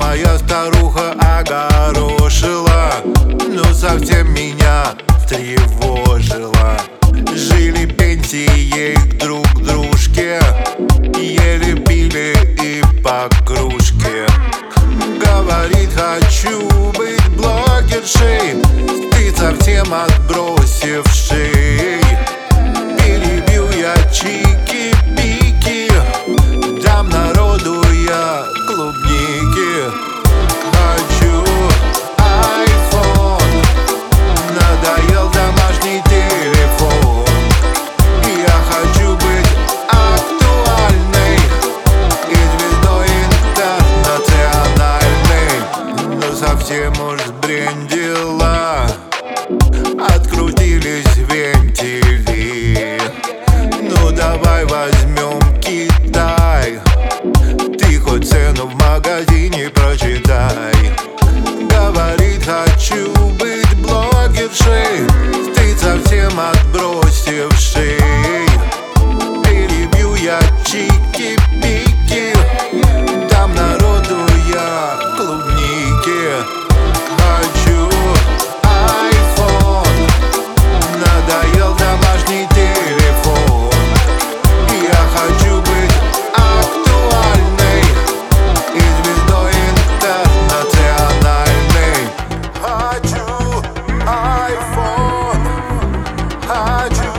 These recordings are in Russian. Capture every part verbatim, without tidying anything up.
моя старуха огорошила, но совсем меня встревожила. Жили пенсией друг к дружке, ели, пили и по кружке. Говорит, хочу быть блогершей, ты совсем отбросивший. Перебил я чики-пики, дам народу я клубники. Хочу айфон, надоел домашний телефон. Я хочу быть актуальной и звездой интернациональной. Но совсем уж сбрендила, открутились вентили. Ну давай возьмем Китай, ты хоть цену в магазине прочитай. Говорит, хочу быть блогершей, ты совсем отбросивший. Перебью я чики-пики, дам народу я клубники. Хочу айфон, надоел домашний телефон. Я хочу быть актуальной и звездой интернациональной. Хочу айфон, хочу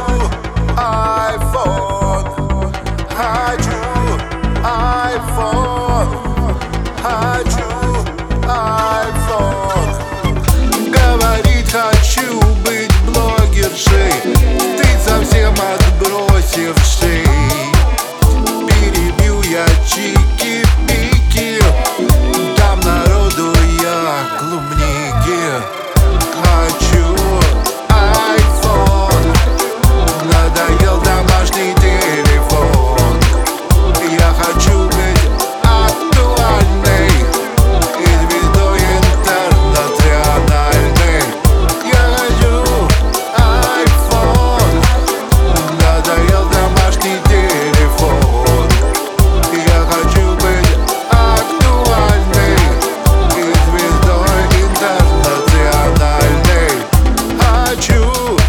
айфон, хочу айфон, хочу айфон. Говорит, хочу быть блогершей, ты совсем отбросивший. Перебью я чики-пики, дам народу я клубники. Хочу айфон, надоел домашний телефон. Я хочу быть актуальной и звездой интернациональной. Я хочу айфон, надоел домашний телефон. Я хочу быть актуальной и звездой интернациональной. Хочу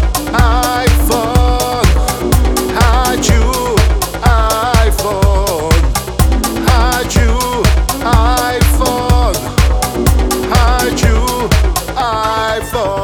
айфон, хочу айфон, хочу айфон, хочу айфон.